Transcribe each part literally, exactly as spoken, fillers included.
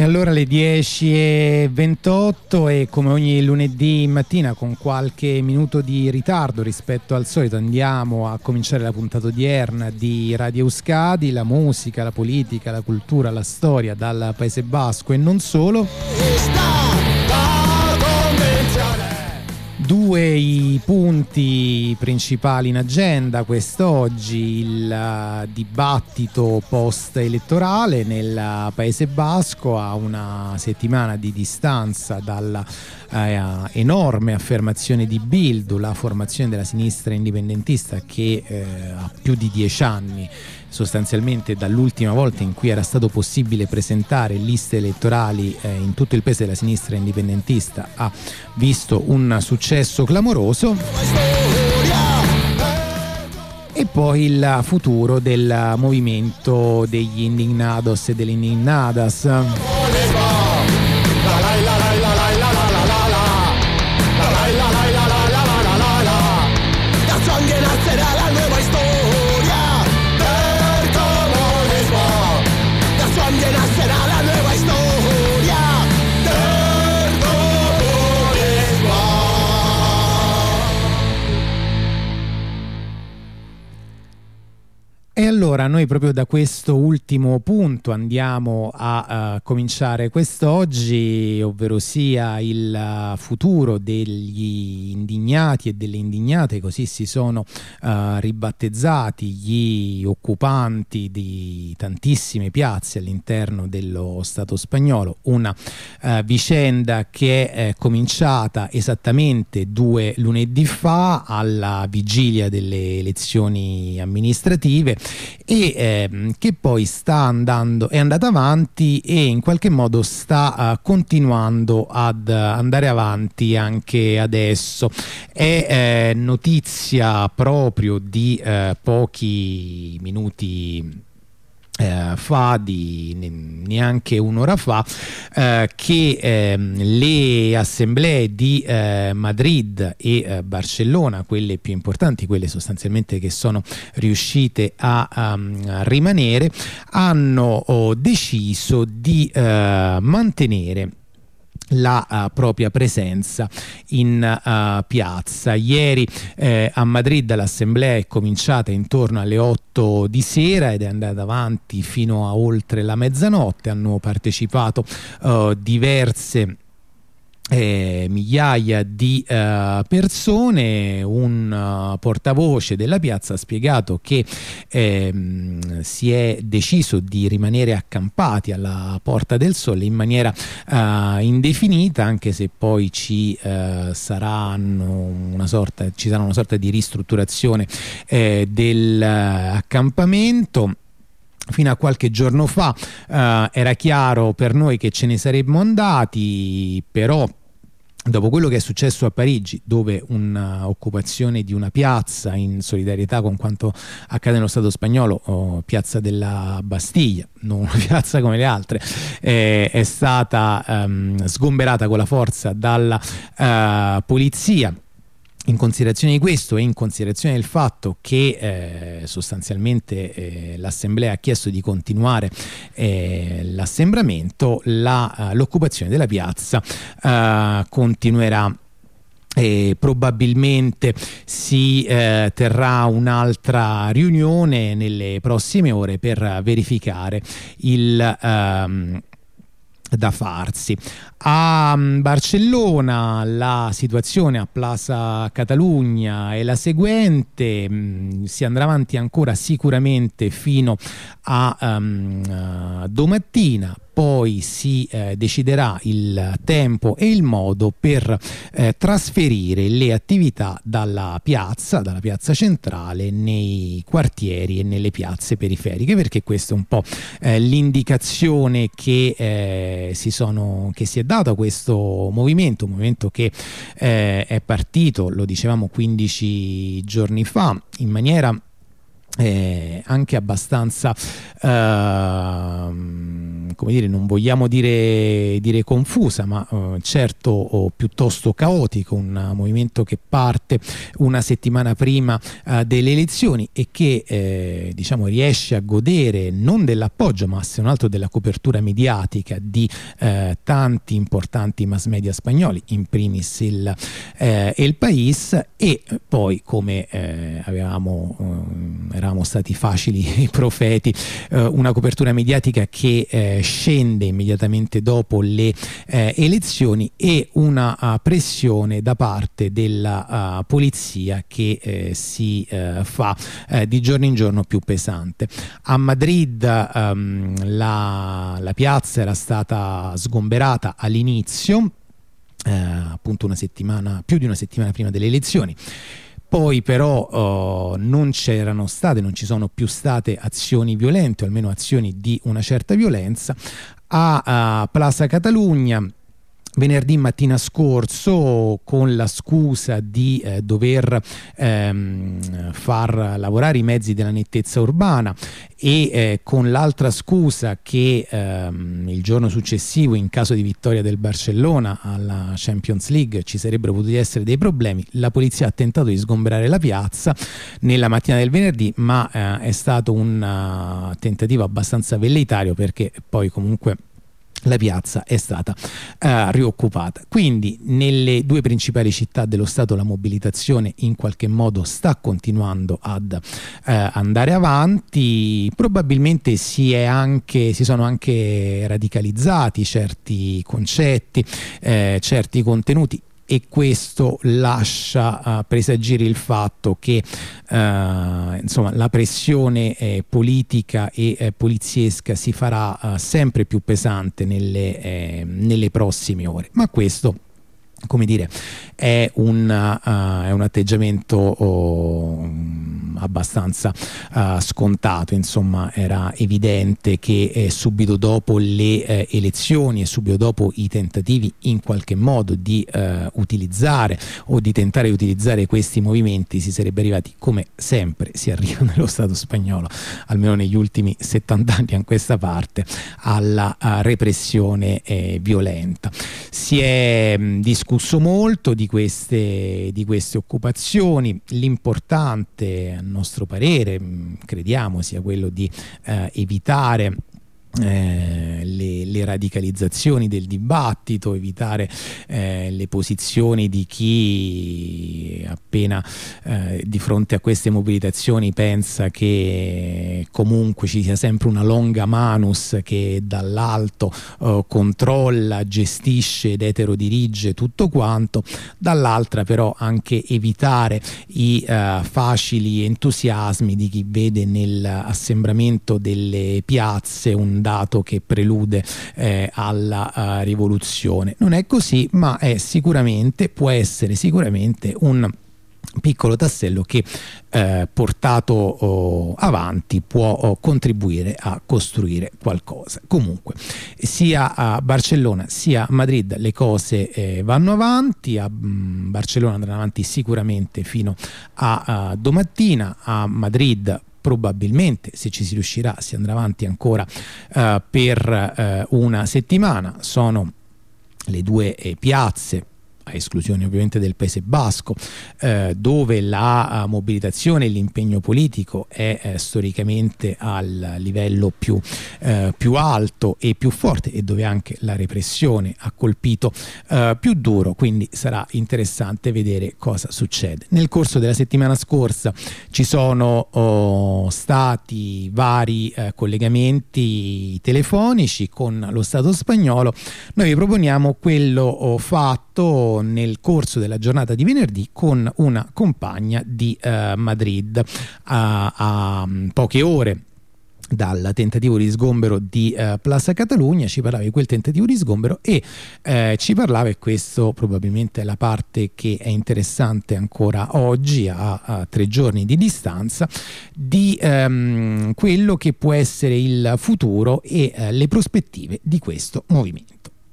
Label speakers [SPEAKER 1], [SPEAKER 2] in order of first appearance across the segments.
[SPEAKER 1] allora le dieci e ventotto e come ogni lunedì mattina con qualche minuto di ritardo rispetto al solito andiamo a cominciare la puntata odierna di Radio Euskadi, la musica, la politica, la cultura, la storia dal Paese Basco e non solo. Due i punti principali in agenda quest'oggi: il dibattito post-elettorale nel Paese Basco a una settimana di distanza dalla eh, enorme affermazione di Bildu, la formazione della sinistra indipendentista che eh, ha più di dieci anni, sostanzialmente dall'ultima volta in cui era stato possibile presentare liste elettorali eh, in tutto il paese della sinistra indipendentista, ha visto un successo clamoroso. E poi il futuro del movimento degli indignados e delle indignadas. E allora noi proprio da questo ultimo punto andiamo a uh, cominciare quest'oggi, ovvero sia il uh, futuro degli indignati e delle indignate, così si sono uh, ribattezzati gli occupanti di tantissime piazze all'interno dello Stato spagnolo, una uh, vicenda che è cominciata esattamente due lunedì fa alla vigilia delle elezioni amministrative e eh, che poi sta andando, è andata avanti e in qualche modo sta uh, continuando ad uh, andare avanti anche adesso. È eh, notizia proprio di uh, pochi minuti Eh, fa, di neanche un'ora fa, eh, che eh, le assemblee di eh, Madrid e eh, Barcellona, quelle più importanti, quelle sostanzialmente che sono riuscite a, um, a rimanere, hanno oh, deciso di eh, mantenere la uh, propria presenza in uh, piazza. Ieri eh, a Madrid l'assemblea è cominciata intorno alle otto di sera ed è andata avanti fino a oltre la mezzanotte. Hanno partecipato uh, diverse Eh, migliaia di uh, persone. Un uh, portavoce della piazza ha spiegato che eh, si è deciso di rimanere accampati alla Porta del Sole in maniera uh, indefinita, anche se poi ci uh, saranno una sorta, ci sarà una sorta di ristrutturazione eh, dell'accampamento. Fino a qualche giorno fa uh, era chiaro per noi che ce ne saremmo andati, però dopo quello che è successo a Parigi, dove un'occupazione di una piazza in solidarietà con quanto accade nello Stato spagnolo, oh, piazza della Bastiglia, non una piazza come le altre, eh, è stata um, sgomberata con la forza dalla uh, polizia. In considerazione di questo e in considerazione del fatto che eh, sostanzialmente eh, l'assemblea ha chiesto di continuare eh, l'assembramento, la, uh, l'occupazione della piazza uh, continuerà. E probabilmente si eh, terrà un'altra riunione nelle prossime ore per verificare il um, da farsi. A Barcellona la situazione a Plaza Catalunya è la seguente: si andrà avanti ancora sicuramente fino a um, uh, domattina, poi si eh, deciderà il tempo e il modo per eh, trasferire le attività dalla piazza, dalla piazza centrale, nei quartieri e nelle piazze periferiche, perché questa è un po' eh, l'indicazione che eh, si sono che si è dato a questo movimento, un movimento che eh, è partito, lo dicevamo quindici giorni fa, in maniera Eh, anche abbastanza eh, come dire, non vogliamo dire, dire confusa, ma uh, certo oh, piuttosto caotico, un movimento che parte una settimana prima uh, delle elezioni e che eh, diciamo riesce a godere non dell'appoggio, ma se non altro della copertura mediatica di eh, tanti importanti mass media spagnoli, in primis il, eh, il País, e poi come eh, avevamo eh, eravamo stati facili profeti, eh, una copertura mediatica che eh, scende immediatamente dopo le eh, elezioni e una uh, pressione da parte della uh, polizia che eh, si eh, fa eh, di giorno in giorno più pesante. A Madrid um, la, la piazza era stata sgomberata all'inizio, eh, appunto una settimana, più di una settimana prima delle elezioni. Poi però uh, non c'erano state, non ci sono più state azioni violente, o almeno azioni di una certa violenza. A uh, Plaza Catalunya venerdì mattina scorso, con la scusa di eh, dover ehm, far lavorare i mezzi della nettezza urbana e eh, con l'altra scusa che ehm, il giorno successivo, in caso di vittoria del Barcellona alla Champions League, ci sarebbero potuti essere dei problemi, la polizia ha tentato di sgomberare la piazza nella mattina del venerdì, ma eh, è stato un uh, tentativo abbastanza velleitario, perché poi comunque la piazza è stata uh, rioccupata. Quindi nelle due principali città dello Stato la mobilitazione in qualche modo sta continuando ad uh, andare avanti. Probabilmente si, è anche, si sono anche radicalizzati certi concetti, eh, certi contenuti, e questo lascia uh, presagire il fatto che uh, insomma, la pressione eh, politica e eh, poliziesca si farà uh, sempre più pesante nelle, eh, nelle prossime ore. Ma questo, come dire, è un, uh, è un atteggiamento oh, abbastanza uh, scontato. Insomma, era evidente che eh, subito dopo le eh, elezioni e subito dopo i tentativi in qualche modo di uh, utilizzare o di tentare di utilizzare questi movimenti, si sarebbe arrivati, come sempre si arriva nello Stato spagnolo, almeno negli ultimi settanta anni a questa parte, alla uh, repressione eh, violenta. Si è mh, discusso molto di queste, di queste occupazioni. L'importante, a nostro parere, crediamo sia quello di eh, evitare Eh, le, le radicalizzazioni del dibattito, evitare eh, le posizioni di chi appena eh, di fronte a queste mobilitazioni pensa che comunque ci sia sempre una longa manus che dall'alto eh, controlla, gestisce ed eterodirige tutto quanto, dall'altra però anche evitare i eh, facili entusiasmi di chi vede nell'assembramento delle piazze un dato che prelude eh, alla uh, rivoluzione. Non è così, ma è sicuramente, può essere sicuramente un piccolo tassello che eh, portato oh, avanti può oh, contribuire a costruire qualcosa. Comunque sia a Barcellona sia a Madrid le cose eh, vanno avanti. A mh, Barcellona andranno avanti sicuramente fino a, a domattina. A Madrid probabilmente, se ci si riuscirà, si andrà avanti ancora uh, per uh, una settimana. Sono le due eh, piazze, a esclusione ovviamente del Paese Basco, eh, dove la uh, mobilitazione e l'impegno politico è eh, storicamente al livello più, eh, più alto e più forte, e dove anche la repressione ha colpito eh, più duro. Quindi sarà interessante vedere cosa succede. Nel corso della settimana scorsa ci sono oh, stati vari eh, collegamenti telefonici con lo Stato spagnolo. Noi vi proponiamo quello oh, fatto nel corso della giornata di venerdì con una compagna di uh, Madrid a, a poche ore dal tentativo di sgombero di uh, Plaza Catalunya. Ci parlava di quel tentativo di sgombero e uh, ci parlava, e questo probabilmente è la parte che è interessante ancora oggi a, a tre giorni di distanza, di um, quello che può essere il futuro e uh, le prospettive di questo movimento.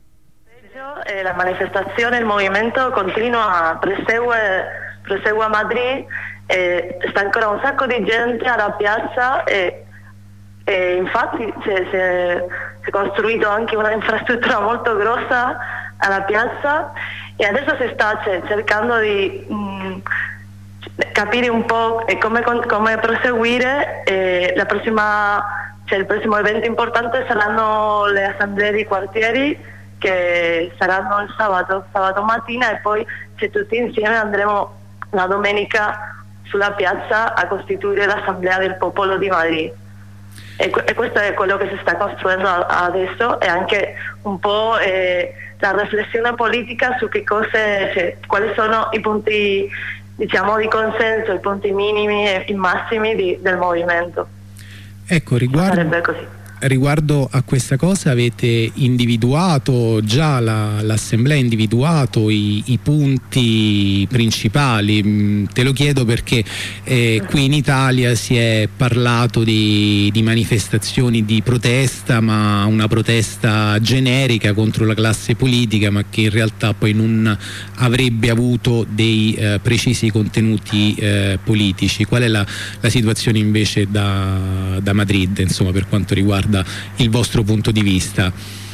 [SPEAKER 2] Eh, la manifestazione, il movimento continua, prosegue, prosegue a Madrid, eh, sta ancora un sacco di gente alla piazza e e infatti si è costruito anche una infrastruttura molto grossa alla piazza e adesso si sta cioè, cercando di mh, capire un po' come, come proseguire. E la prossima, cioè, il prossimo evento importante saranno le assemblee di quartieri che saranno il sabato, sabato mattina e poi cioè, tutti insieme andremo la domenica sulla piazza a costituire l'Assemblea del Popolo di Madrid. E, e questo è quello che si sta costruendo adesso e anche un po' eh, la riflessione politica su che cose, cioè, quali sono i punti diciamo di consenso, i punti minimi e i massimi di, del movimento.
[SPEAKER 1] Ecco, riguardo,
[SPEAKER 2] sarebbe così.
[SPEAKER 1] Riguardo a questa cosa avete individuato già, l'assemblea ha individuato i, i punti principali? Te lo chiedo perché eh, qui in Italia si è parlato di, di manifestazioni di protesta, ma una protesta generica contro la classe politica, ma che in realtà poi non avrebbe avuto dei eh, precisi contenuti eh, politici. Qual è la, la situazione invece da, da Madrid, insomma, per quanto riguarda il vostro punto di vista?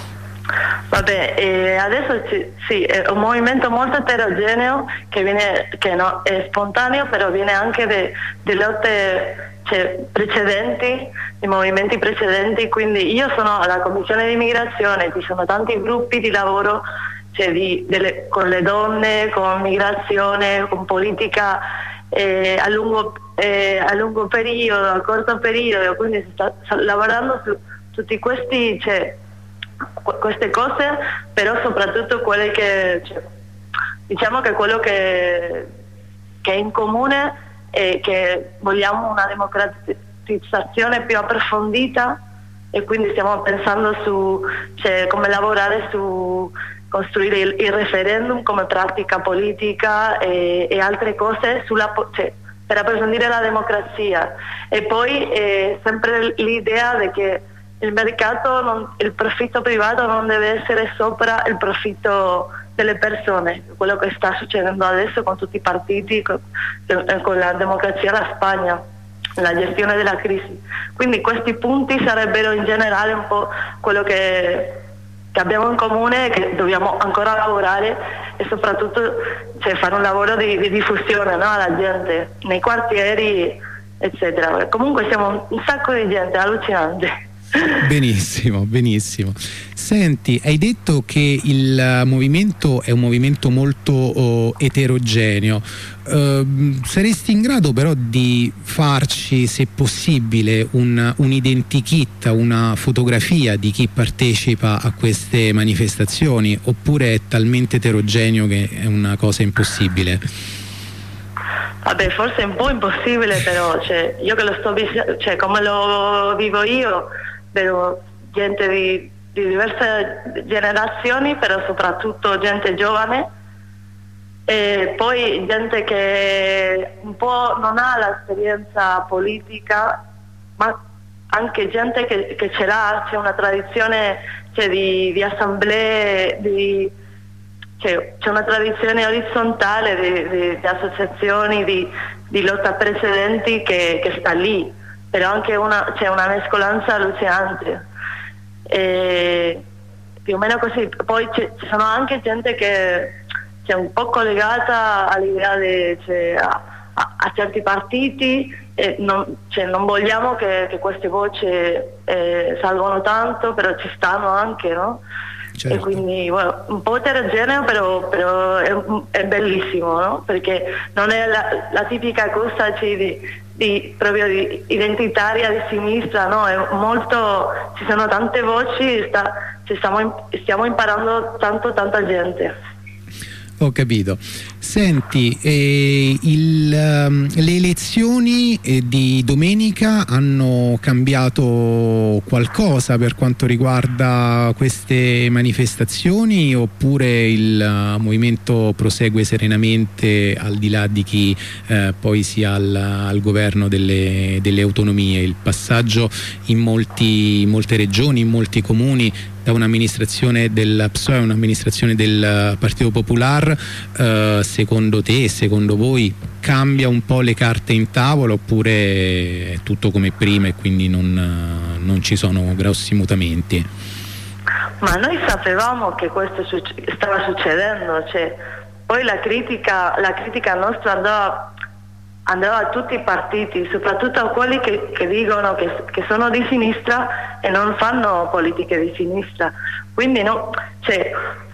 [SPEAKER 2] Vabbè, eh, adesso ci, sì, è un movimento molto eterogeneo che, viene, che no, è spontaneo, però viene anche da lotte cioè, precedenti, di movimenti precedenti, quindi io sono alla commissione di immigrazione, ci sono tanti gruppi di lavoro cioè, di, delle, con le donne, con migrazione, con politica eh, a lungo Eh, a lungo periodo, a corto periodo, quindi si sta, sta lavorando su tutti questi, cioè, queste cose, però soprattutto quelle che, cioè, diciamo che quello che, che è in comune è che vogliamo una democratizzazione più approfondita e quindi stiamo pensando su cioè, come lavorare su costruire il, il referendum come pratica politica e, e altre cose sulla cioè, per approfondire la democrazia e poi eh, sempre l'idea di che il mercato, non, il profitto privato non deve essere sopra il profitto delle persone, quello che sta succedendo adesso con tutti i partiti, con, con la democrazia alla Spagna, la gestione della crisi. Quindi questi punti sarebbero in generale un po' quello che, che abbiamo in comune e che dobbiamo ancora lavorare e soprattutto cioè, fare un lavoro di, di diffusione, no, alla gente, nei quartieri, eccetera. Comunque siamo un sacco di gente, allucinante.
[SPEAKER 1] Benissimo, benissimo. Senti, hai detto che il movimento è un movimento molto oh, eterogeneo. Uh, saresti in grado però di farci, se possibile, un, un identikit, una fotografia di chi partecipa a queste manifestazioni, oppure è talmente eterogeneo che è una cosa impossibile?
[SPEAKER 2] Vabbè, forse è un po' impossibile, però cioè, io che lo sto cioè, come lo vivo io, vedo gente di, di diverse generazioni, però soprattutto gente giovane. E poi gente che un po' non ha l'esperienza politica, ma anche gente che, che ce l'ha, c'è una tradizione cioè, di, di assemblee, di, cioè, c'è una tradizione orizzontale di, di, di associazioni, di, di lotta precedenti che, che sta lì, però anche una, c'è una mescolanza allucinante. E più o meno così. Poi ci sono anche gente che è un po' collegata all'idea di, cioè, a, a, a certi partiti e non, cioè, non vogliamo che, che queste voci eh, salgono tanto, però ci stanno anche, no? Certo. E quindi bueno, un po' eterogeneo, però, però è, è bellissimo, no? Perché non è la, la tipica cosa cioè, di, di, proprio di identitaria di sinistra, no? È molto, ci sono tante voci, sta, ci stiamo, stiamo imparando tanto tanta gente.
[SPEAKER 1] Ho capito. Senti, eh, il, um, le elezioni eh, di domenica hanno cambiato qualcosa per quanto riguarda queste manifestazioni, oppure il uh, movimento prosegue serenamente al di là di chi eh, poi sia al, al governo delle, delle autonomie? Il passaggio in, molti, in molte regioni, in molti comuni, da un'amministrazione del P S O E a un'amministrazione del Partito Popular, eh, secondo te, secondo voi, cambia un po' le carte in tavola, oppure è tutto come prima e quindi non, non ci sono grossi mutamenti.
[SPEAKER 2] Ma noi sapevamo che questo succe- stava succedendo, cioè, poi la critica, la critica nostra andava, andava a tutti i partiti, soprattutto a quelli che, che dicono che, che sono di sinistra e non fanno politiche di sinistra. Quindi no, cioè,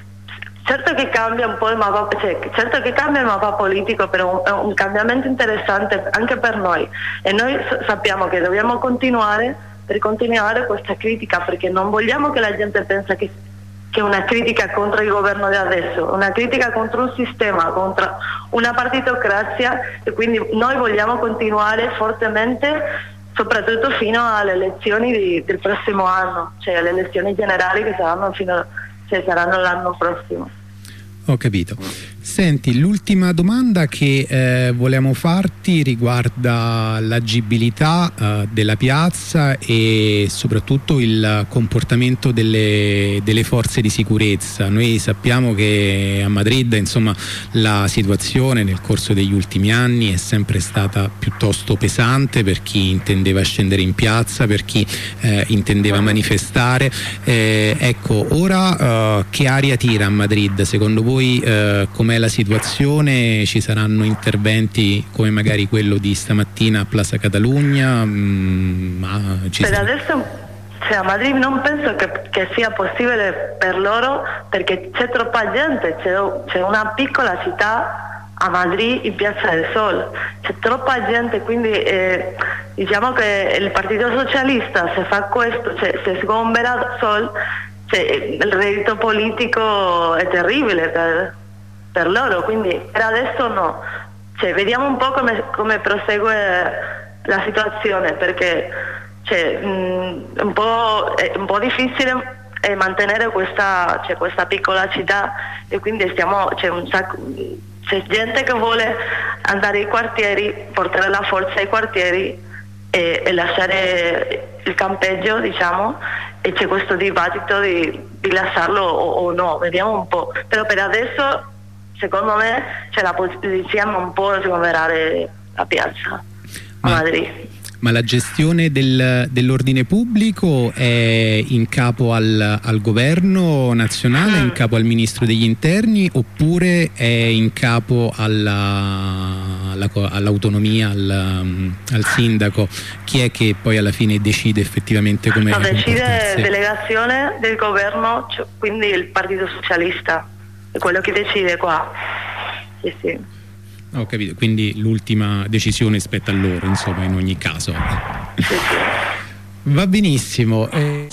[SPEAKER 2] certo che cambia un po' il mappa, cioè, certo che cambia il mappa politico, però è un cambiamento interessante anche per noi, e noi sappiamo che dobbiamo continuare per continuare questa critica, perché non vogliamo che la gente pensa che, che è una critica contro il governo di adesso, una critica contro un sistema, contro una partitocrazia, e quindi noi vogliamo continuare fortemente, soprattutto fino alle elezioni di, del prossimo anno, cioè alle elezioni generali che saranno fino cioè saranno l'anno prossimo.
[SPEAKER 1] Ho capito. Senti, l'ultima domanda che eh, volevamo farti riguarda l'agibilità eh, della piazza e soprattutto il comportamento delle, delle forze di sicurezza. Noi sappiamo che a Madrid, insomma, la situazione nel corso degli ultimi anni è sempre stata piuttosto pesante per chi intendeva scendere in piazza, per chi eh, intendeva manifestare. Eh, ecco, ora eh, che aria tira a Madrid? Secondo voi eh, com'è la situazione? Ci saranno interventi come magari quello di stamattina a Plaza Catalunya? Mm, ma ci
[SPEAKER 2] per
[SPEAKER 1] sarà...
[SPEAKER 2] adesso cioè, a Madrid non penso che, che sia possibile per loro, perché c'è troppa gente, c'è, c'è una piccola città a Madrid, in Piazza del Sol, c'è troppa gente, quindi eh, diciamo che il Partito Socialista, se fa questo, cioè, se sgombera Sol, cioè, il reddito politico è terribile per, per loro, quindi per adesso no. Cioè, vediamo un po' come, come prosegue la situazione, perché cioè, mh, un po', è un po' difficile eh, mantenere questa, cioè, questa piccola città, e quindi stiamo, c'è un sacco, c'è gente che vuole andare ai quartieri, portare la forza ai quartieri e, e lasciare il campeggio, diciamo, e c'è questo dibattito di, di lasciarlo o, o no, vediamo un po'. Però per adesso, secondo me, c'è la possibilità un po' di sgomberare la piazza a
[SPEAKER 1] ma,
[SPEAKER 2] Madrid.
[SPEAKER 1] Ma la gestione del, dell'ordine pubblico è in capo al, al governo nazionale, mm. in capo al ministro degli interni, oppure è in capo alla, alla, all'autonomia, al, al sindaco? Chi è che poi alla fine decide effettivamente come
[SPEAKER 2] no, decide
[SPEAKER 1] comportarsi?
[SPEAKER 2] Delegazione del governo, cioè, quindi il Partito Socialista è quello che decide qua. Sì, sì.
[SPEAKER 1] Ho capito, quindi l'ultima decisione spetta a loro, insomma, in ogni caso.
[SPEAKER 2] Sì, sì.
[SPEAKER 1] Va benissimo. Eh...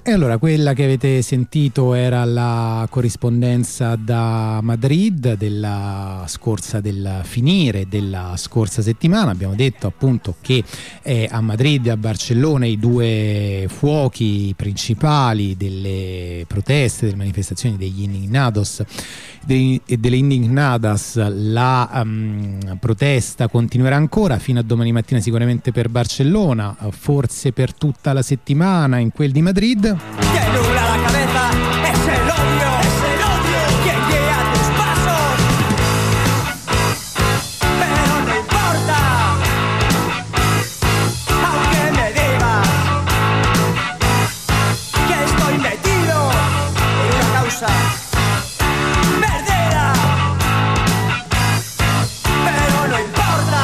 [SPEAKER 1] E allora, quella che avete sentito era la corrispondenza da Madrid della scorsa, del finire della scorsa settimana. Abbiamo detto appunto che eh, a Madrid e a Barcellona i due fuochi principali delle proteste, delle manifestazioni degli indignados e delle indignadas, la um, protesta continuerà ancora fino a domani mattina, sicuramente per Barcellona, forse per tutta la settimana in quel di Madrid.
[SPEAKER 3] Que nubla la cabeza es el odio, es el odio quien guía tus pasos, pero no importa, aunque me digas que estoy metido en una causa perdida, pero no importa.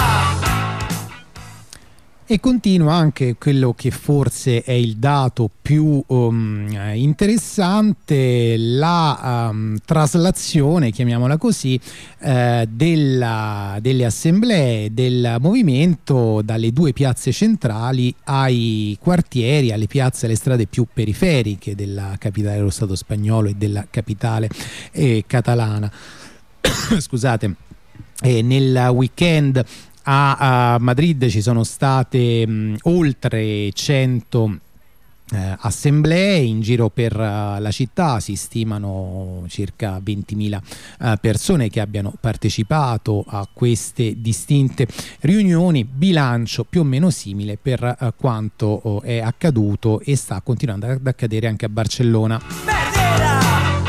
[SPEAKER 1] E continua anche quello che forse è il dato più um, interessante, la um, traslazione, chiamiamola così, eh, della, delle assemblee del movimento dalle due piazze centrali ai quartieri, alle piazze, alle strade più periferiche della capitale dello Stato spagnolo e della capitale eh, catalana. Scusate, eh, nel weekend A, a Madrid ci sono state mh, oltre cento eh, assemblee in giro per uh, la città. Si stimano circa ventimila uh, persone che abbiano partecipato a queste distinte riunioni, bilancio più o meno simile per uh, quanto uh, è accaduto e sta continuando ad accadere anche a Barcellona.
[SPEAKER 3] Perdida,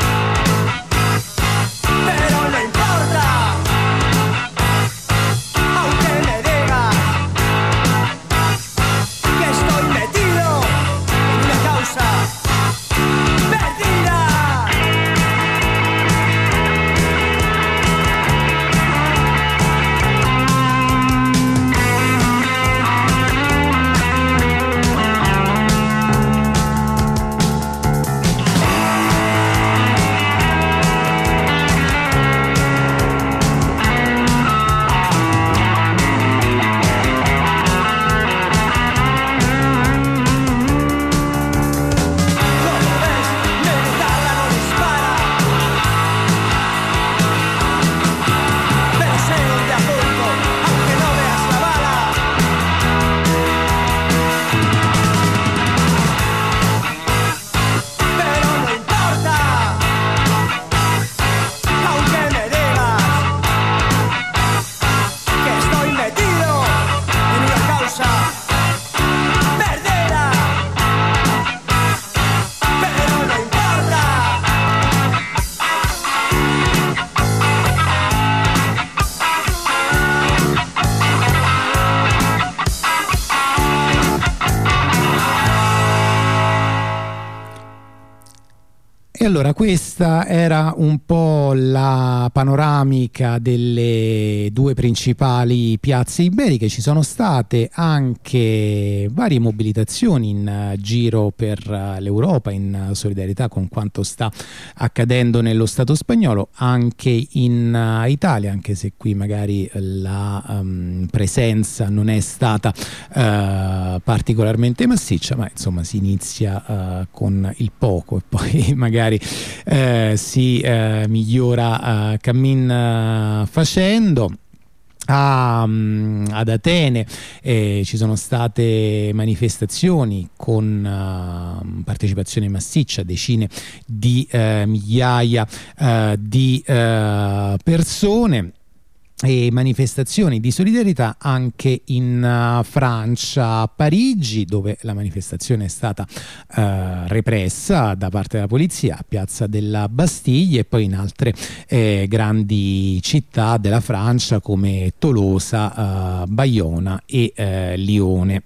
[SPEAKER 3] pero no importa, aunque me digas que estoy metido en una causa perdida.
[SPEAKER 1] E allora questa era un po' la panoramica delle due principali piazze iberiche. Ci sono state anche varie mobilitazioni in giro per l'Europa in solidarietà con quanto sta accadendo nello Stato spagnolo, anche in Italia, anche se qui magari la um, presenza non è stata uh, particolarmente massiccia, ma insomma si inizia uh, con il poco e poi magari Eh, si eh, migliora eh, cammin eh, facendo. A, um, ad Atene eh, ci sono state manifestazioni con uh, partecipazione massiccia, decine di uh, migliaia uh, di uh, persone, e manifestazioni di solidarietà anche in uh, Francia, a Parigi, dove la manifestazione è stata uh, repressa da parte della polizia a Piazza della Bastiglia, e poi in altre eh, grandi città della Francia come Tolosa, uh, Bayona e uh, Lione.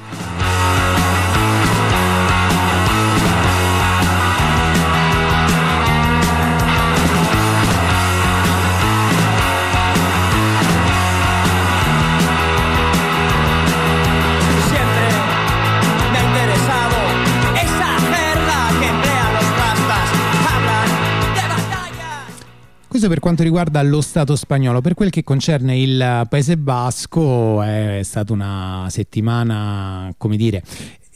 [SPEAKER 1] Questo per quanto riguarda lo Stato spagnolo. Per quel che concerne il Paese Basco è stata una settimana, come dire,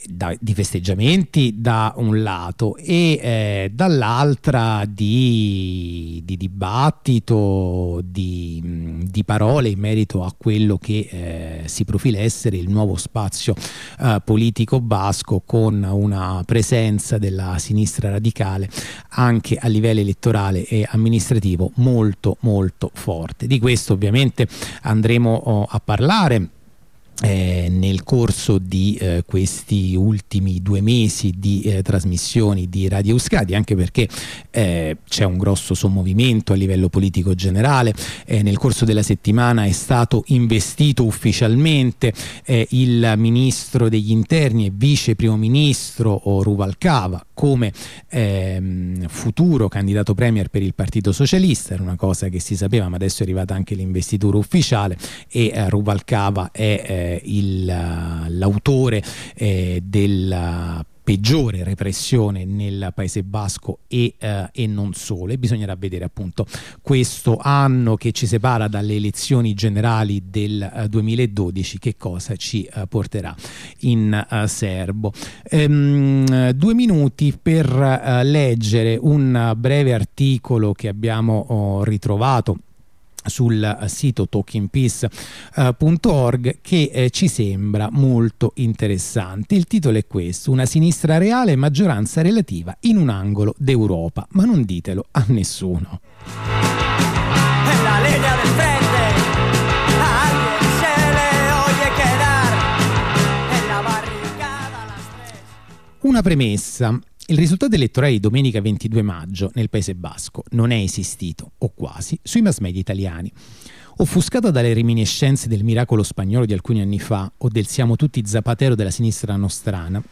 [SPEAKER 1] Da, di festeggiamenti da un lato e eh, dall'altra di, di dibattito, di, di parole in merito a quello che eh, si profila essere il nuovo spazio eh, politico basco, con una presenza della sinistra radicale anche a livello elettorale e amministrativo molto molto forte. Di questo ovviamente andremo oh, a parlare Eh, nel corso di eh, questi ultimi due mesi di eh, trasmissioni di Radio Euskadi, anche perché eh, c'è un grosso sommovimento a livello politico generale. Eh, nel corso della settimana è stato investito ufficialmente eh, il ministro degli interni e vice primo ministro Rubalcaba come ehm, futuro candidato premier per il Partito Socialista. Era una cosa che si sapeva, ma adesso è arrivata anche l'investitura ufficiale e eh, Rubalcaba è eh, il, l'autore eh, della peggiore repressione nel Paese Basco e, eh, e non solo, e bisognerà vedere appunto questo anno che ci separa dalle elezioni generali del eh, duemiladodici che cosa ci eh, porterà in eh, serbo. Ehm, due minuti per eh, leggere un breve articolo che abbiamo oh, ritrovato sul sito talking peace punto org che eh, ci sembra molto interessante. Il titolo è questo: una sinistra reale e maggioranza relativa in un angolo d'Europa, ma non ditelo a nessuno.
[SPEAKER 3] La línea del frente, a alguien se le oye quedar en la barricada las tres.
[SPEAKER 1] Una premessa: il risultato elettorale di domenica ventidue maggio nel Paese Basco non è esistito, o quasi, sui mass media italiani. Offuscata dalle reminiscenze del miracolo spagnolo di alcuni anni fa o del siamo tutti Zapatero della sinistra nostrana,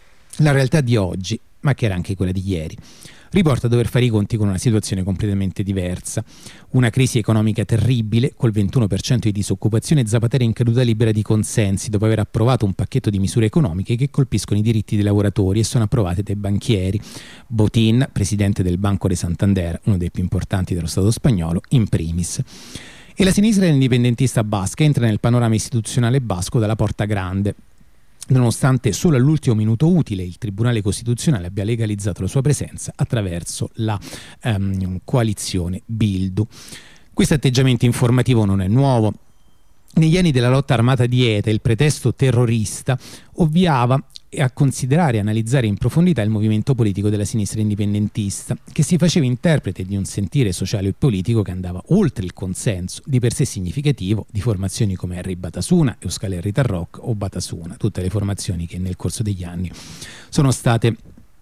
[SPEAKER 1] la realtà di oggi, ma che era anche quella di ieri, riporta a dover fare i conti con una situazione completamente diversa. Una crisi economica terribile, col ventuno per cento di disoccupazione, Zapatero in caduta libera di consensi dopo aver approvato un pacchetto di misure economiche che colpiscono i diritti dei lavoratori e sono approvate dai banchieri. Botín, presidente del Banco de Santander, uno dei più importanti dello Stato spagnolo, in primis. E la sinistra indipendentista basca entra nel panorama istituzionale basco dalla porta grande, nonostante solo all'ultimo minuto utile il Tribunale Costituzionale abbia legalizzato la sua presenza attraverso la um, coalizione Bildu. Questo atteggiamento informativo non è nuovo. Negli anni della lotta armata di ETA il pretesto terrorista ovviava a considerare e analizzare in profondità il movimento politico della sinistra indipendentista, che si faceva interprete di un sentire sociale e politico che andava oltre il consenso, di per sé significativo, di formazioni come Henry Batasuna, Euskal Herri Tarrok o Batasuna, tutte le formazioni che nel corso degli anni sono state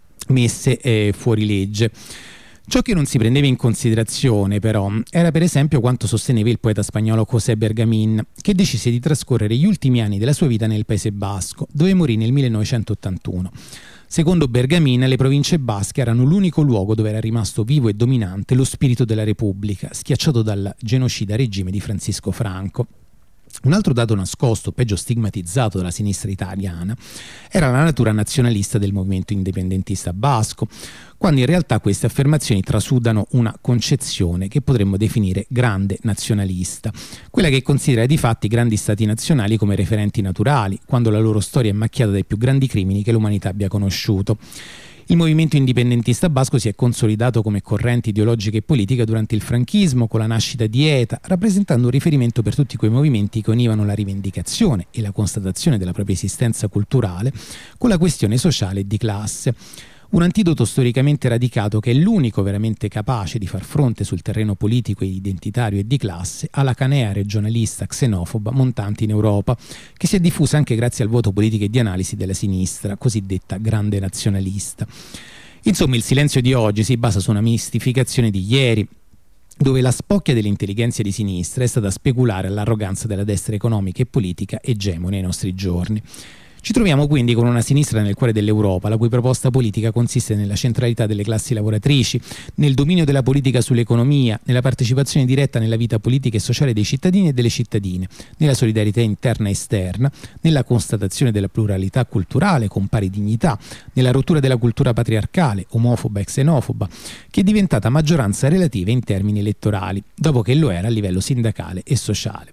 [SPEAKER 1] messe eh, fuori legge. Ciò che non si prendeva in considerazione, però, era per esempio quanto sosteneva il poeta spagnolo José Bergamín, che decise di trascorrere gli ultimi anni della sua vita nel Paese Basco, dove morì nel millenovecentottantuno. Secondo Bergamín, le province basche erano l'unico luogo dove era rimasto vivo e dominante lo spirito della Repubblica, schiacciato dal genocida regime di Francisco Franco. Un altro dato nascosto, peggio stigmatizzato dalla sinistra italiana, era la natura nazionalista del movimento indipendentista basco, quando in realtà queste affermazioni trasudano una concezione che potremmo definire grande nazionalista, quella che considera di fatti i grandi stati nazionali come referenti naturali, quando la loro storia è macchiata dai più grandi crimini che l'umanità abbia conosciuto. Il movimento indipendentista basco si è consolidato come corrente ideologica e politica durante il franchismo, con la nascita di ETA, rappresentando un riferimento per tutti quei movimenti che univano la rivendicazione e la constatazione della propria esistenza culturale con la questione sociale e di classe. Un antidoto storicamente radicato che è l'unico veramente capace di far fronte sul terreno politico e identitario e di classe alla canea regionalista xenofoba montante in Europa, che si è diffusa anche grazie al voto politico e di analisi della sinistra, cosiddetta grande nazionalista. Insomma, il silenzio di oggi si basa su una mistificazione di ieri, dove la spocchia delle intelligenze di sinistra è stata speculare all'arroganza della destra economica e politica egemone ai nostri giorni. Ci troviamo quindi con una sinistra nel cuore dell'Europa, la cui proposta politica consiste nella centralità delle classi lavoratrici, nel dominio della politica sull'economia, nella partecipazione diretta nella vita politica e sociale dei cittadini e delle cittadine, nella solidarietà interna e esterna, nella constatazione della pluralità culturale con pari dignità, nella rottura della cultura patriarcale, omofoba e xenofoba, che è diventata maggioranza relativa in termini elettorali, dopo che lo era a livello sindacale e sociale.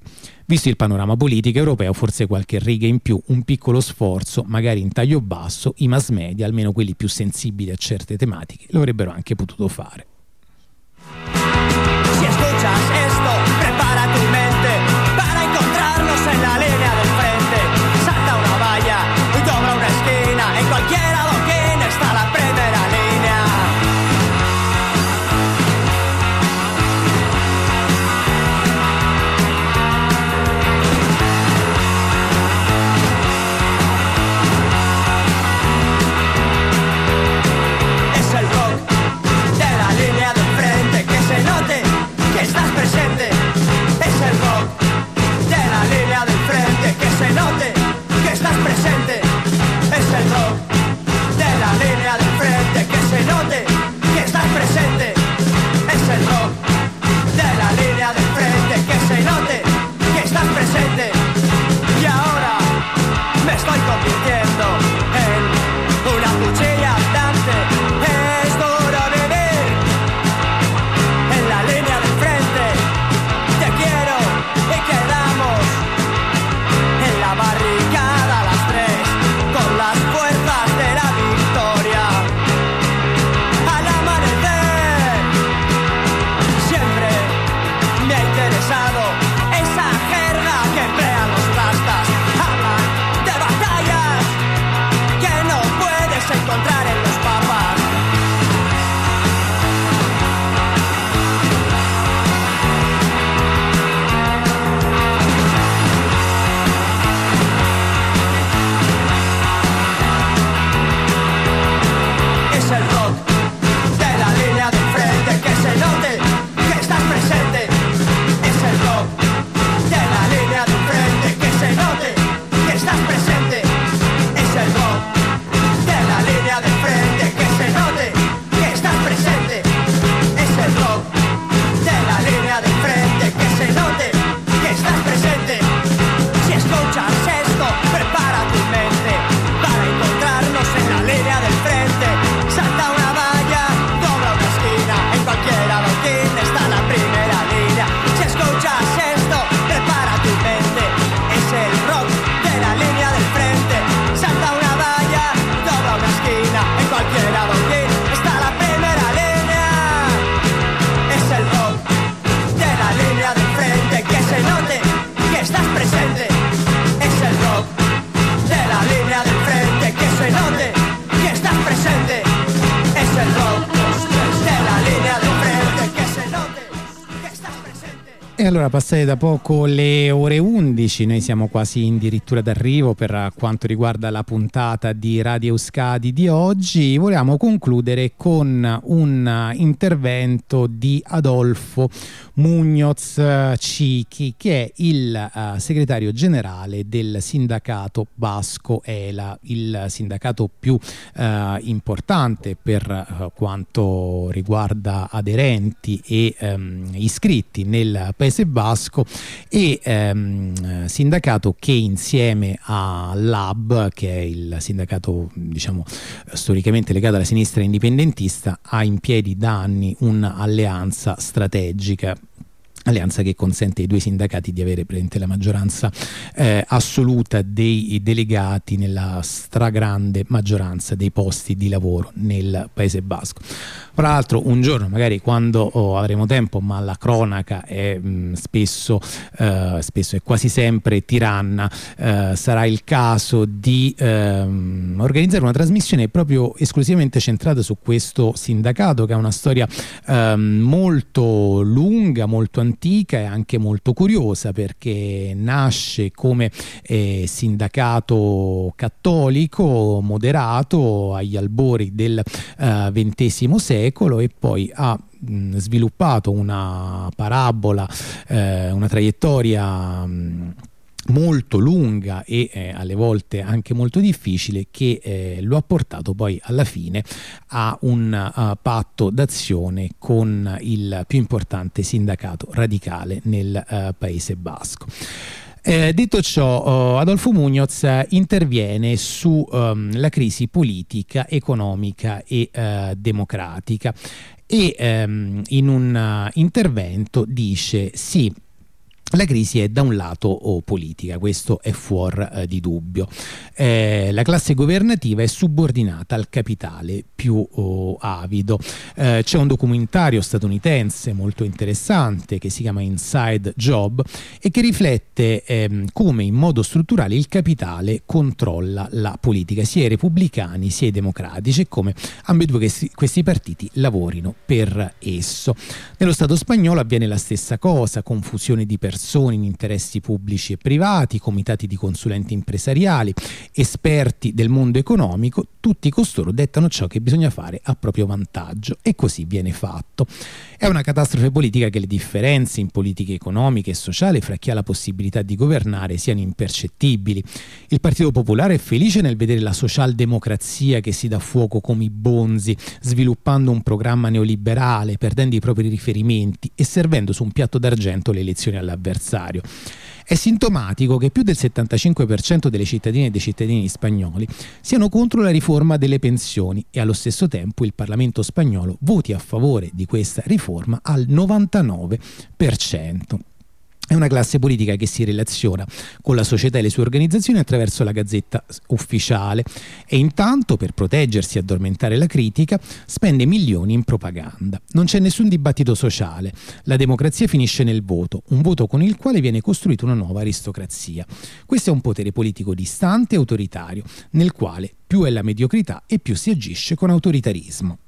[SPEAKER 1] Visto il panorama politico europeo, forse qualche riga in più, un piccolo sforzo, magari in taglio basso, i mass media, almeno quelli più sensibili a certe tematiche, lo avrebbero anche potuto fare.
[SPEAKER 3] Si escuchas esto, prepara tu mente para encontrarnos en la línea del frente. Salta una valla y dobla una esquina, en cualquier adoquín está la primera línea. Es el rock de la línea del frente, que se note que estás presente. Es el rock de la línea del frente, que se note que estás presente. Es el rock de la línea del frente, que se note que estás presente. Es el rock de la línea del frente, que se note que estás presente. Y ahora me estoy convirtiendo en una cuchilla andante. Es duro vivir en la línea del frente. Te quiero y quedamos en la barricada a las tres, con las fuerzas de la victoria. Al amanecer siempre me ha interesado esa jerga que emplean los rastas. Hablan de batallas que no puedes encontrar en los papas. Es el rock de la línea del frente, que se note que estás presente. Es el rock de la línea del frente, que se note que estás presente. Es el rock de la línea del frente, que se note que estás presente. Es el rock de la línea del frente, que se note que estás presente. Si escuchas esto, prepara tu mente para encontrarnos en la línea del frente. Salta una valla, dobla una esquina, en cualquier adoquín está la primera línea. Si escuchas esto, prepara tu mente. Es el rock de la línea del frente. Salta una valla, dobla una esquina, en cualquier adoquín está la primera línea. Es el rock de la línea del frente, que se note que estás presente. Es el rock de la línea del frente, que se note que estás presente. Es el rock de la linea del frente, che se note che sta presente.
[SPEAKER 1] E allora, passate da poco le ore undici, noi siamo quasi addirittura d'arrivo per quanto riguarda la puntata di Radio Euskadi di oggi. Volevamo concludere con un intervento di Adolfo Muñoz Chiqui, che è il uh, segretario generale del sindacato basco E L A, il sindacato più uh, importante per uh, quanto riguarda aderenti e um, iscritti nel Paese Basco, e um, sindacato che insieme all'A B, che è il sindacato diciamo storicamente legato alla sinistra indipendentista, ha in piedi da anni un'alleanza strategica, alleanza che consente ai due sindacati di avere presente la maggioranza eh, assoluta dei delegati nella stragrande maggioranza dei posti di lavoro nel Paese Basco. Tra l'altro, un giorno, magari quando oh, avremo tempo, ma la cronaca è mh, spesso, eh, spesso e quasi sempre tiranna, eh, sarà il caso di ehm, organizzare una trasmissione proprio esclusivamente centrata su questo sindacato, che ha una storia ehm, molto lunga, molto antica e anche molto curiosa, perché nasce come eh, sindacato cattolico moderato agli albori del ventesimo secolo, e poi ha mh, sviluppato una parabola, eh, una traiettoria mh, molto lunga e eh, alle volte anche molto difficile, che eh, lo ha portato poi alla fine a un uh, patto d'azione con il più importante sindacato radicale nel uh, Paese Basco. Eh, detto ciò, uh, Adolfo Muñoz interviene sulla um, crisi politica, economica e uh, democratica, e um, in un uh, intervento dice: sì, La crisi è da un lato oh, politica, questo è fuor eh, di dubbio. Eh, la classe governativa è subordinata al capitale più oh, avido. Eh, c'è un documentario statunitense molto interessante che si chiama Inside Job e che riflette eh, come in modo strutturale il capitale controlla la politica, sia i repubblicani sia i democratici, e come ambedue questi, questi partiti lavorino per esso. Nello Stato spagnolo avviene la stessa cosa, confusione di persone in interessi pubblici e privati, comitati di consulenti empresariali, esperti del mondo economico, tutti costoro dettano ciò che bisogna fare a proprio vantaggio, e così viene fatto. È una catastrofe politica che le differenze in politiche economiche e sociali fra chi ha la possibilità di governare siano impercettibili. Il Partito Popolare è felice nel vedere la socialdemocrazia che si dà fuoco come i bonzi, sviluppando un programma neoliberale, perdendo i propri riferimenti e servendo su un piatto d'argento le elezioni all'avversario. È sintomatico che più del settantacinque per cento delle cittadine e dei cittadini spagnoli siano contro la riforma delle pensioni e allo stesso tempo il Parlamento spagnolo voti a favore di questa riforma al novantanove per cento. È una classe politica che si relaziona con la società e le sue organizzazioni attraverso la Gazzetta Ufficiale e intanto, per proteggersi e addormentare la critica, spende milioni in propaganda. Non c'è nessun dibattito sociale. La democrazia finisce nel voto, un voto con il quale viene costruita una nuova aristocrazia. Questo è un potere politico distante e autoritario, nel quale più è la mediocrità e più si agisce con autoritarismo.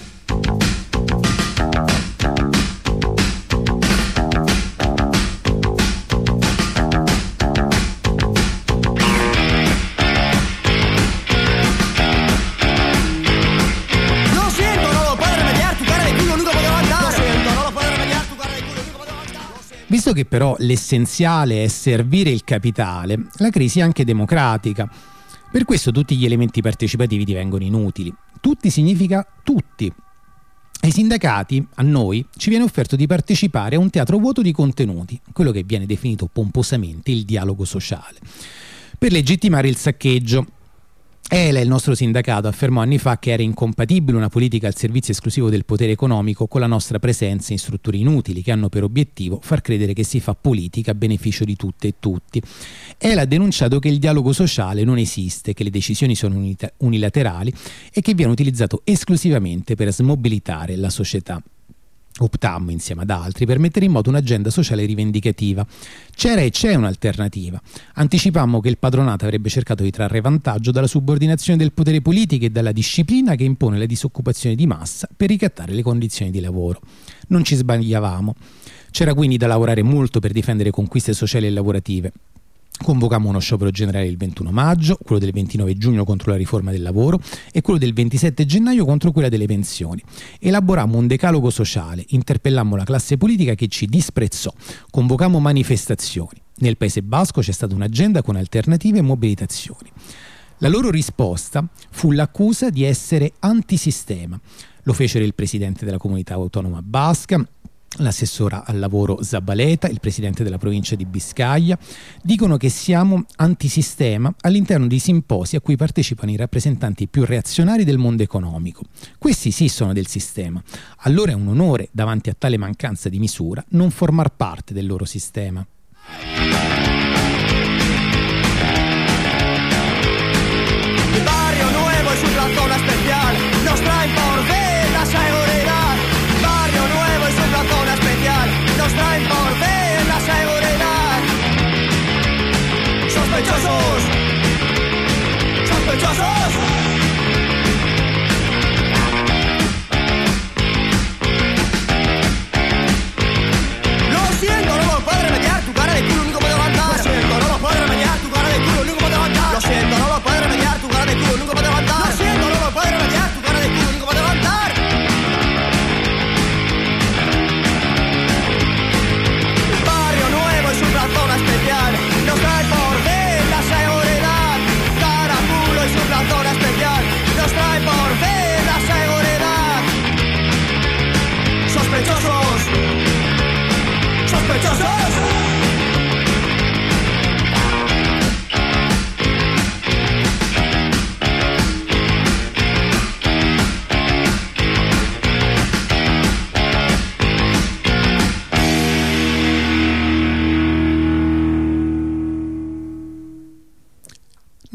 [SPEAKER 1] Visto che però l'essenziale è servire il capitale, la crisi è anche democratica. Per questo tutti gli elementi partecipativi divengono inutili. Tutti significa tutti. Ai sindacati, a noi, ci viene offerto di partecipare a un teatro vuoto di contenuti, quello che viene definito pomposamente il dialogo sociale, per legittimare il saccheggio. E L, il nostro sindacato, affermò anni fa che era incompatibile una politica al servizio esclusivo del potere economico con la nostra presenza in strutture inutili che hanno per obiettivo far credere che si fa politica a beneficio di tutte e tutti. E L ha denunciato che il dialogo sociale non esiste, che le decisioni sono unita- unilaterali e che viene utilizzato esclusivamente per smobilitare la società. Optammo insieme ad altri per mettere in moto un'agenda sociale rivendicativa. C'era e c'è un'alternativa. Anticipammo che il padronato avrebbe cercato di trarre vantaggio dalla subordinazione del potere politico e dalla disciplina che impone la disoccupazione di massa per ricattare le condizioni di lavoro. Non ci sbagliavamo. C'era quindi da lavorare molto per difendere conquiste sociali e lavorative. Convocammo uno sciopero generale il ventuno maggio, quello del ventinove giugno contro la riforma del lavoro e quello del ventisette gennaio contro quella delle pensioni. Elaborammo un decalogo sociale, interpellammo la classe politica che ci disprezzò, convocammo manifestazioni. Nel Paese Basco c'è stata un'agenda con alternative e mobilitazioni. La loro risposta fu l'accusa di essere antisistema. Lo fecero il presidente della comunità autonoma basca, l'assessora al lavoro Zabaleta, il presidente della provincia di Biscaglia. Dicono che siamo antisistema all'interno di simposi a cui partecipano i rappresentanti più reazionari del mondo economico. Questi sì sono del sistema. Allora è un onore, davanti a tale mancanza di misura, non formar parte del loro sistema.
[SPEAKER 3] El barrio nuevo es una zona especial, nos traen por ver la seguridad. El barrio nuevo es una zona especial, nos traen por ver la seguridad. Sospechosos, sospechosos. Lo siento, no puedo remediar tu cara de culo único.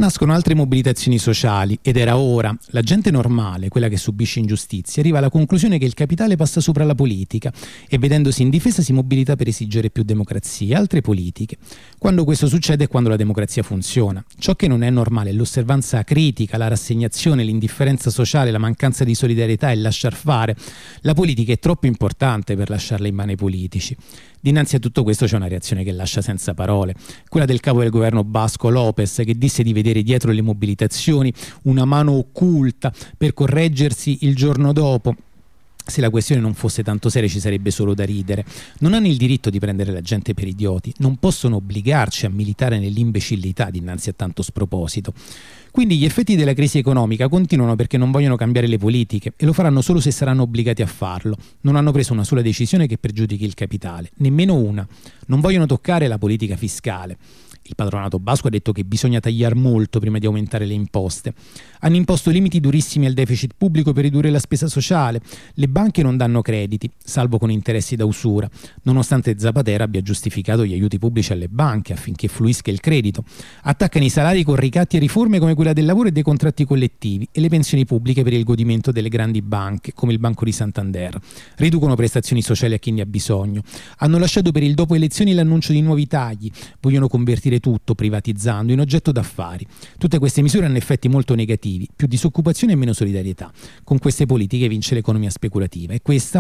[SPEAKER 1] Nascono altre mobilitazioni sociali ed era ora. La gente normale, quella che subisce ingiustizie, arriva alla conclusione che il capitale passa sopra la politica e vedendosi in difesa si mobilita per esigere più democrazia e altre politiche. Quando questo succede è quando la democrazia funziona. Ciò che non è normale è l'osservanza critica, la rassegnazione, l'indifferenza sociale, la mancanza di solidarietà e il lasciar fare. La politica è troppo importante per lasciarla in mano ai politici. Dinanzi a tutto questo c'è una reazione che lascia senza parole, quella del capo del governo basco López, che disse di vedere dietro le mobilitazioni una mano occulta per correggersi il giorno dopo. Se la questione non fosse tanto seria ci sarebbe solo da ridere. Non hanno il diritto di prendere la gente per idioti, non possono obbligarci a militare nell'imbecillità dinanzi a tanto sproposito. Quindi gli effetti della crisi economica continuano perché non vogliono cambiare le politiche e lo faranno solo se saranno obbligati a farlo. Non hanno preso una sola decisione che pergiudichi il capitale, nemmeno una. Non vogliono toccare la politica fiscale. Il patronato basco ha detto che bisogna tagliare molto prima di aumentare le imposte. Hanno imposto limiti durissimi al deficit pubblico per ridurre la spesa sociale. Le banche non danno crediti, salvo con interessi da usura, nonostante Zapatero abbia giustificato gli aiuti pubblici alle banche affinché fluisca il credito. Attaccano i salari con ricatti e riforme come quella del lavoro e dei contratti collettivi e le pensioni pubbliche per il godimento delle grandi banche, come il Banco di Santander. Riducono prestazioni sociali a chi ne ha bisogno. Hanno lasciato per il dopo elezioni l'annuncio di nuovi tagli. Vogliono convertire tutto, privatizzando, in oggetto d'affari. Tutte queste misure hanno effetti molto negativi, più disoccupazione e meno solidarietà. Con queste politiche vince l'economia speculativa e questa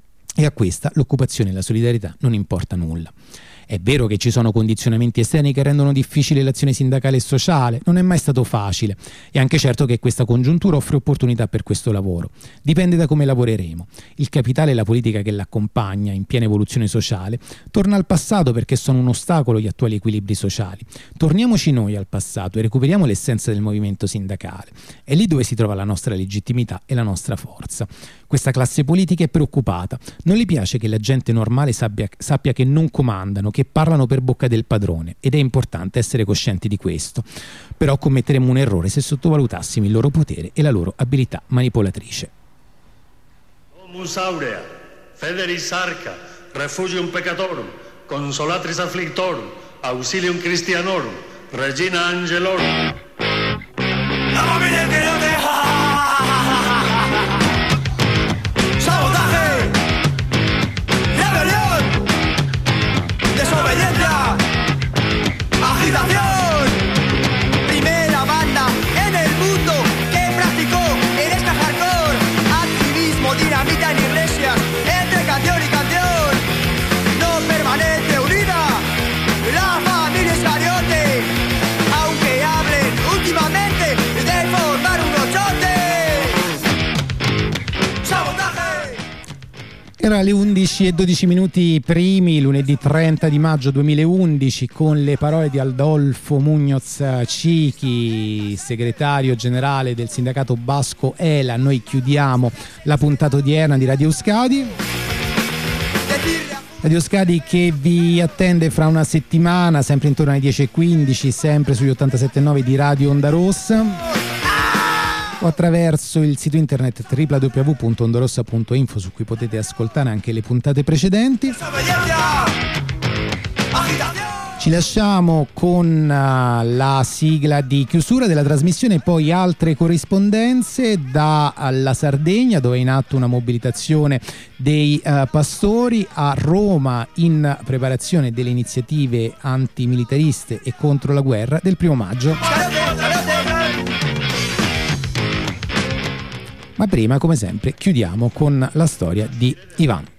[SPEAKER 1] e a questa l'occupazione e la solidarietà non importa nulla. È vero che ci sono condizionamenti esterni che rendono difficile l'azione sindacale e sociale, non è mai stato facile. È anche certo che questa congiuntura offre opportunità per questo lavoro. Dipende da come lavoreremo. Il capitale e la politica che l'accompagna, in piena evoluzione sociale, torna al passato perché sono un ostacolo agli attuali equilibri sociali. Torniamoci noi al passato e recuperiamo l'essenza del movimento sindacale. È lì dove si trova la nostra legittimità e la nostra forza. Questa classe politica è preoccupata. Non le piace che la gente normale sappia, sappia che non comandano, che parlano per bocca del padrone, ed è importante essere coscienti di questo. Però commetteremmo un errore se sottovalutassimo il loro potere e la loro abilità manipolatrice.
[SPEAKER 4] Domus aurea, federis arca, refugium peccatorum, consolatris afflictorum, auxilium Christianorum, regina angelorum. ¡La que no te ¡sabotaje! ¡Rebelión! ¡Desobediencia! ¡Agitación! Primera banda en el mundo que practicó el ska hardcore. Activismo, dinamita en iglesias, entre canción y canción. No permanece unida la familia Iscariote, aunque hablen últimamente de formar un ochote. ¡Sabotaje!
[SPEAKER 1] Era alle undici e dodici minuti primi, lunedì trenta di maggio duemilaundici, con le parole di Adolfo Muñoz Chiqui, segretario generale del sindacato basco E L A. Noi chiudiamo la puntata odierna di Radio Euskadi. Radio Euskadi che vi attende fra una settimana, sempre intorno alle dieci e quindici, sempre sugli ottantasette virgola nove di Radio Onda Rossa, o attraverso il sito internet w w w punto ondorossa punto info, su cui potete ascoltare anche le puntate precedenti. Ci lasciamo con uh, la sigla di chiusura della trasmissione, poi altre corrispondenze dalla Sardegna, dove è in atto una mobilitazione dei uh, pastori, a Roma in preparazione delle iniziative antimilitariste e contro la guerra del primo maggio. Ma prima, come sempre, chiudiamo con la storia di Ivan.